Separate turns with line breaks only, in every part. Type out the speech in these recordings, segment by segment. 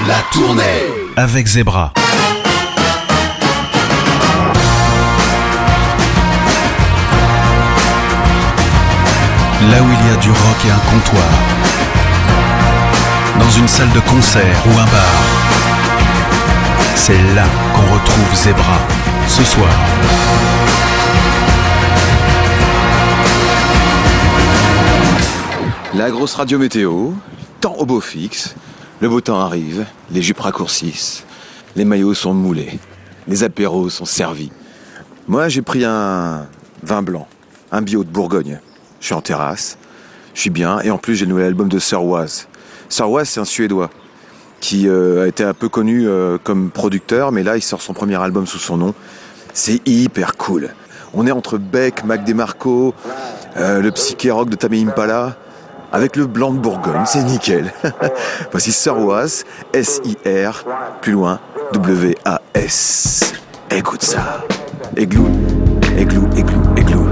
La tournée avec Zebra. Là où il y a du rock et un comptoir, dans une salle de concert ou un bar, c'est là qu'on retrouve Zebra, ce soir.
La grosse radio météo, temps au beau fixe, le beau temps arrive, les jupes raccourcissent, les maillots sont moulés, les apéros sont servis. Moi j'ai pris un vin blanc, un bio de Bourgogne. Je suis en terrasse, je suis bien, et en plus j'ai le nouvel album de Sir Was. Sir Was, c'est un Suédois qui a été un peu connu comme producteur, mais là il sort son premier album sous son nom. C'est hyper cool. On est entre Beck, Mac DeMarco, le psyché rock de Tame Impala, avec le blanc de Bourgogne, c'est nickel. Voici Sir Was, S-I-R, plus loin, W-A-S. Écoute ça. Églou, églou, églou, églou.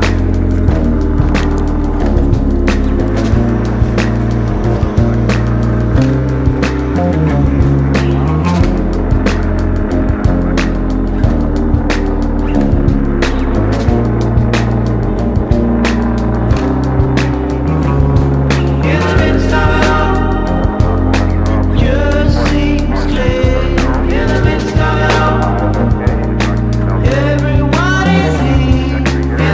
Everyone is here.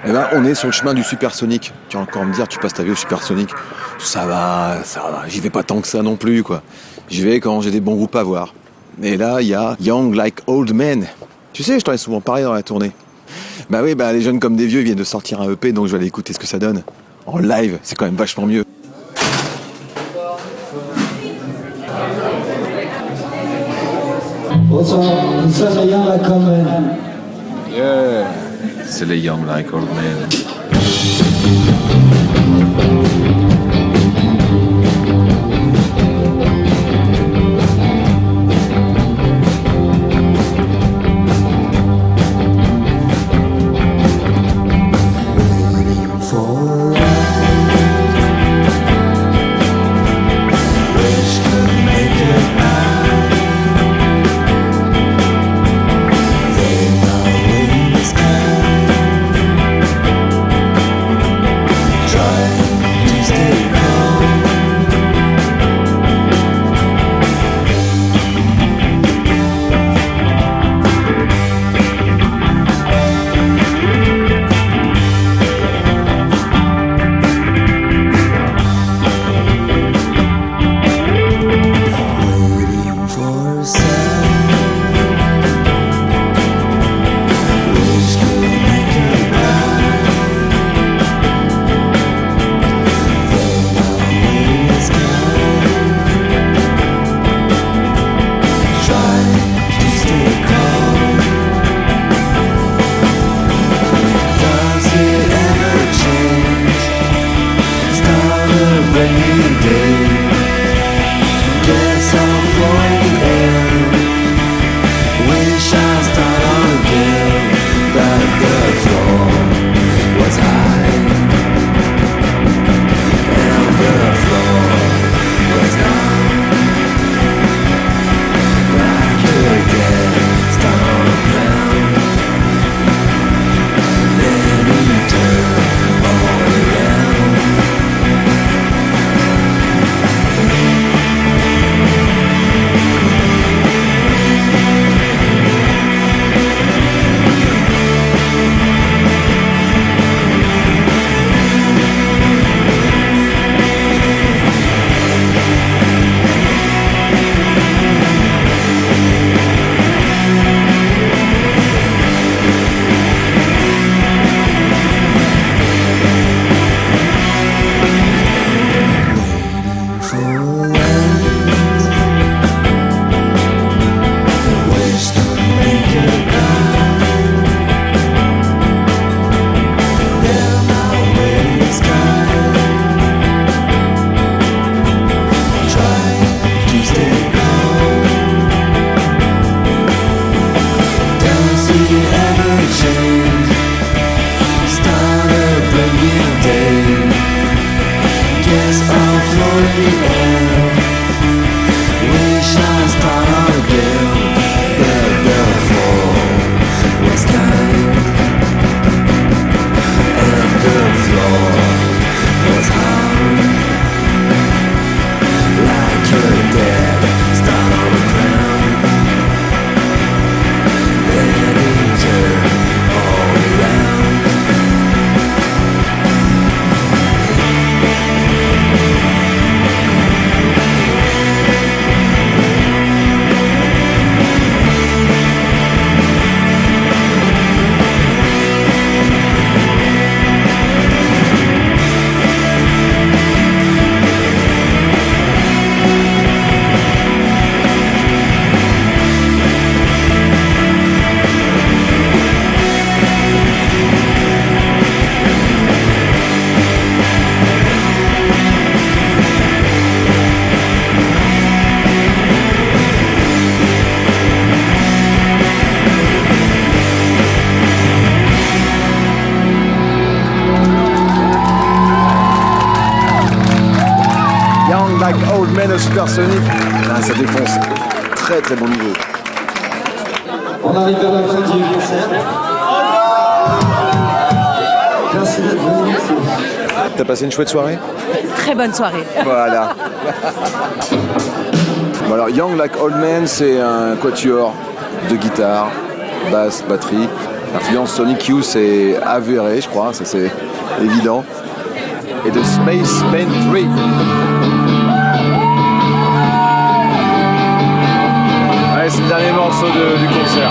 Eh ben, on est sur le chemin du supersonique. Tu vas encore me dire, tu passes ta vie au supersonique. Ça va. J'y vais pas tant que ça non plus, quoi. J'y vais quand j'ai des bons groupes à voir. Et là, il y a Young Like Old Men. Tu sais, je t'en ai souvent parlé dans la tournée. Bah oui, les jeunes comme des vieux viennent de sortir un EP, donc je vais aller écouter ce que ça donne. En live, c'est quand même vachement mieux.
Bonsoir, nous sommes les Young Like Old Men.
Yeah, c'est les Young Like Old Men. Like Old Men au Supersonic. Ça défonce. Très très bon niveau.
On arrive vers la fin du concert. Merci d'être venu. Merci.
T'as passé une chouette soirée?
Très bonne soirée.
Voilà. Bon alors, Young Like Old Men, c'est un quatuor de guitare, basse, batterie. L'influence Sonic Youth c'est avérée, je crois, ça c'est évident. Et de Spaceman 3. Allez, c'est le dernier morceau du concert.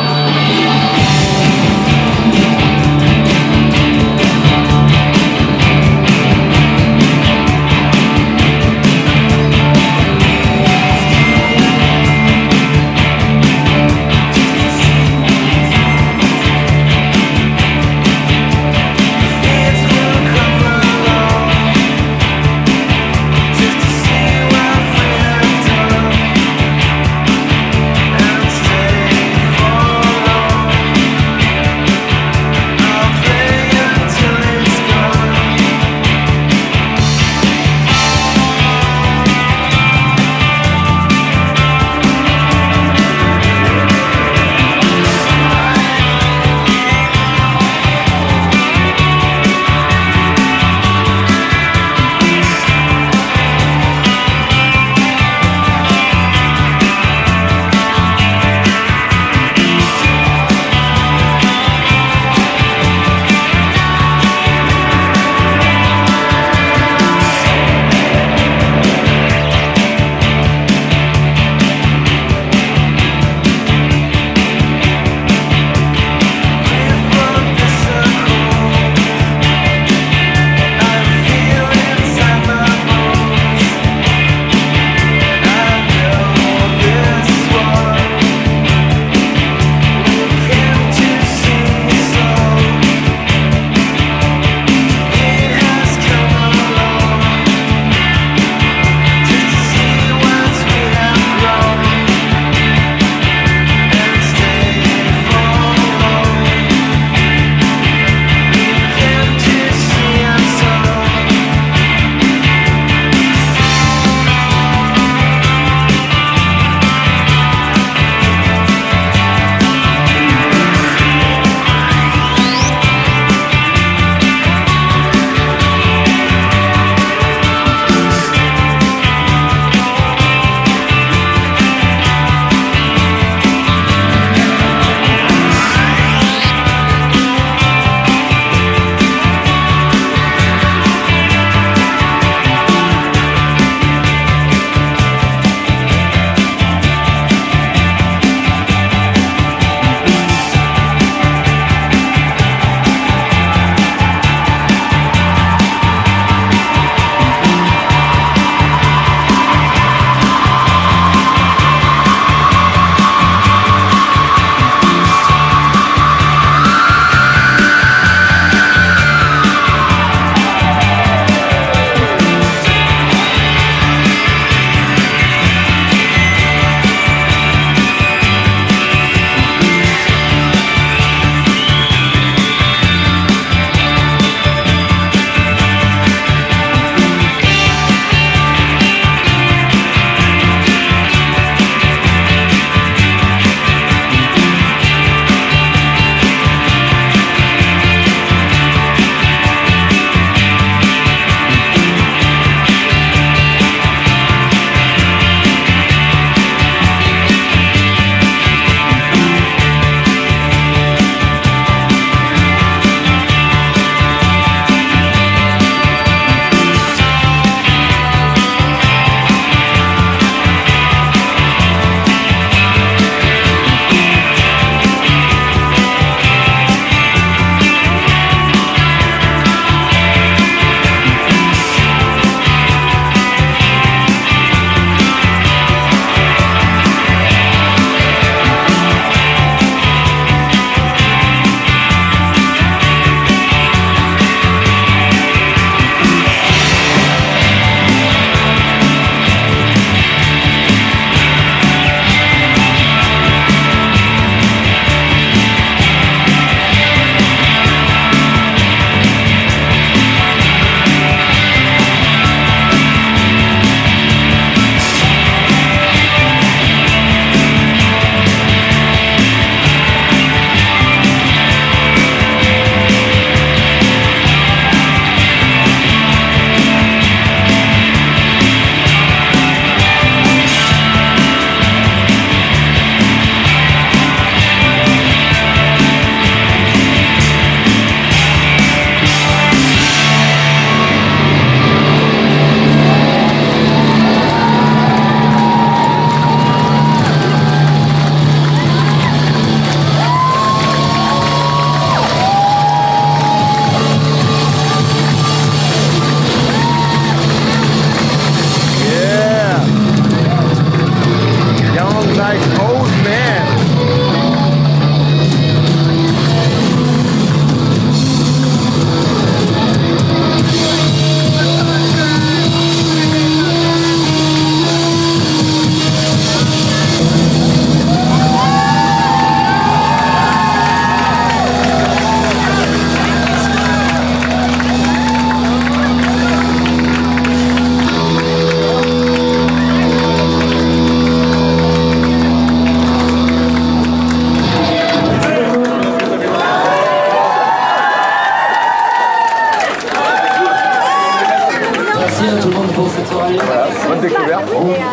Voilà, bonne découverte.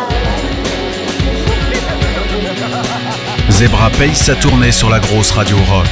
Zebra paye sa tournée sur la grosse radio rock.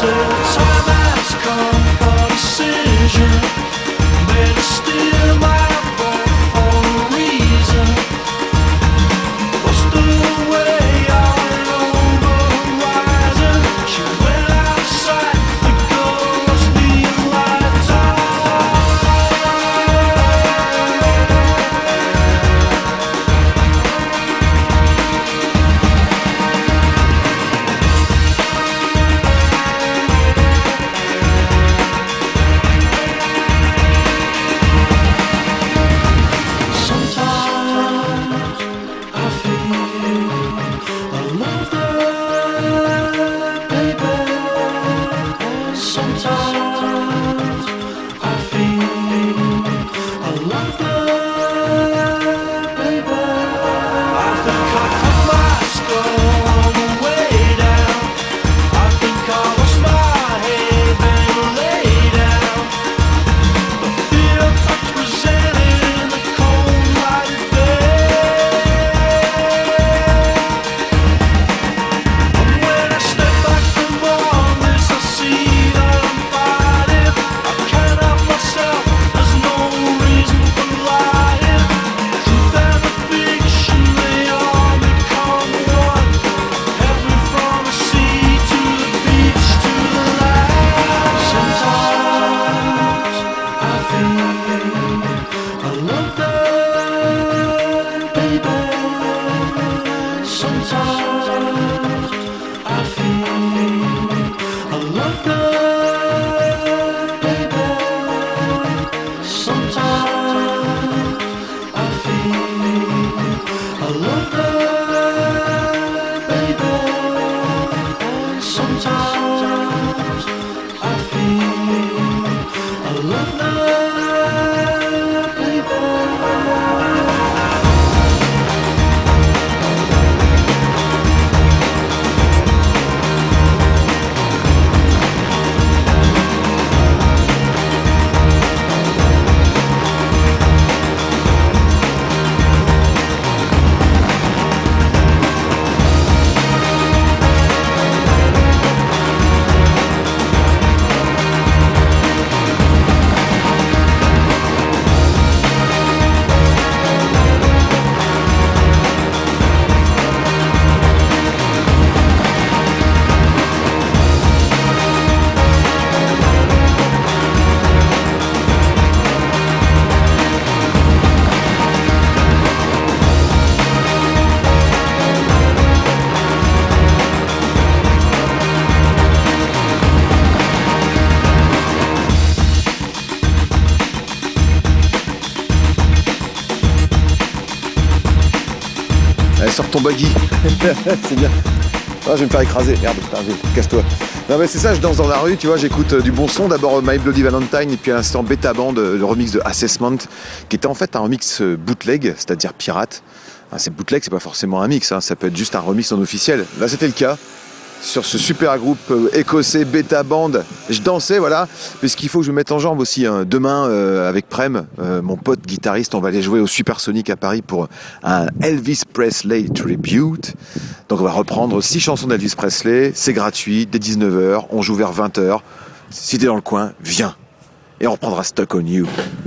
Sors ton buggy. C'est bien. Ah, je vais me faire écraser. Merde, putain, casse-toi. Non mais c'est ça, je danse dans la rue, tu vois, j'écoute du bon son. D'abord My Bloody Valentine et puis à l'instant Beta Band, le remix de Assessment, qui était en fait un remix bootleg, c'est-à-dire pirate. C'est bootleg, c'est pas forcément un mix, hein, ça peut être juste un remix non officiel. Là c'était le cas. Sur ce super groupe écossais Beta Band, je dansais, voilà. Mais ce qu'il faut que je me mette en jambe aussi, hein. Demain, avec Prem, mon pote guitariste, on va aller jouer au Supersonic à Paris pour un Elvis Presley Tribute. Donc on va reprendre 6 chansons d'Elvis Presley, c'est gratuit, dès 19h, on joue vers 20h. Si t'es dans le coin, viens. Et on reprendra Stuck on You.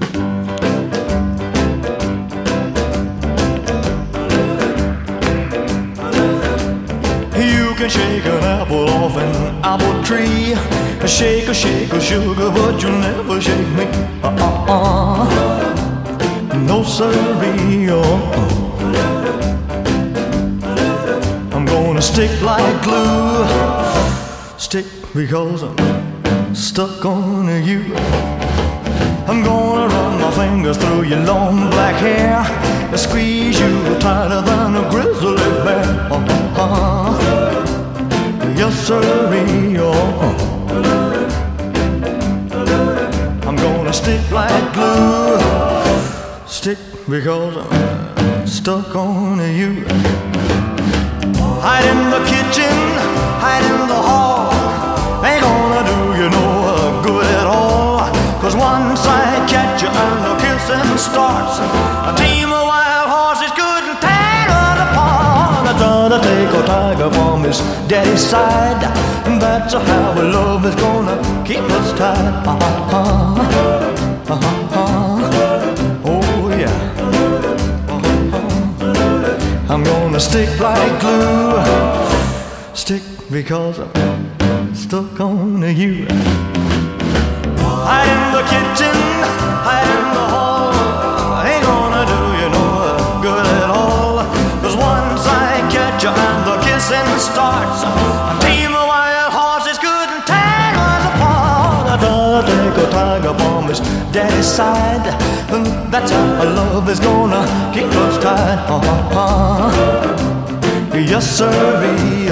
You can shake an apple off an apple tree. Shake a sugar, but you'll never shake me. No siree. I'm gonna stick like glue. Stick because I'm stuck on you. I'm gonna run my fingers through your long black hair and squeeze you tighter than a grizzly bear. Yes, sirree. I'm gonna stick like glue. Stick because I'm stuck on you. Hide in the kitchen, hide in the hall. Ain't gonna do you no good at all. 'Cause once I catch you and the kissing starts, a team of wild horses couldn't tear us apart. I thought I'd take a tiger tiger from his daddy's side. That's how love is gonna keep us tied. Oh yeah. I'm gonna stick like glue. Stick because I'm stuck on you. Hide in the kitchen, hide in the hall. Ain't gonna do you no good at all. 'Cause once I catch you and the kissing starts, a team of wild horses couldn't tear us apart. I gotta take a tiger from his daddy's side, and that's how love is gonna keep us tied. Yes, sirree,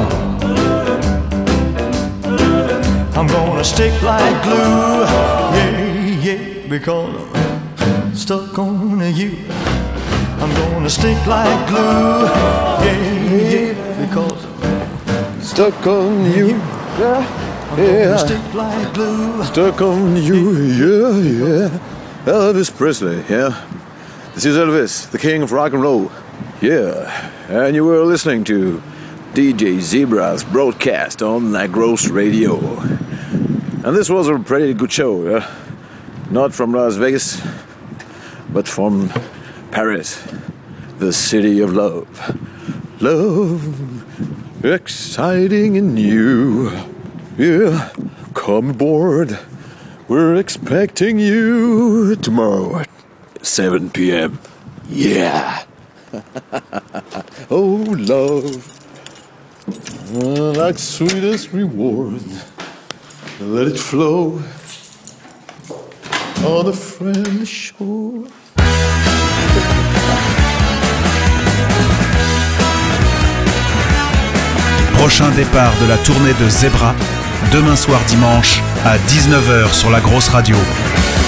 I'm gonna stick like glue, yeah, yeah, because I'm stuck on you. I'm gonna stick like glue, yeah, yeah, because I'm
Stuck on you. Yeah.
I'm gonna stick like glue.
Stuck on you. Yeah, yeah. Elvis Presley, yeah. This is Elvis, the king of rock and roll. Yeah. And you were listening to DJ Zebra's broadcast on Lagros Radio. And this was a pretty good show, yeah? Not from Las Vegas, but from Paris, the city of love. Love, exciting and new. Yeah, come aboard. We're expecting you tomorrow at 7 p.m. Yeah. Oh, love, like sweetest reward. Let it flow on a friendly shore.
Prochain départ de la tournée de Zebra, demain soir dimanche à 19h sur la grosse radio.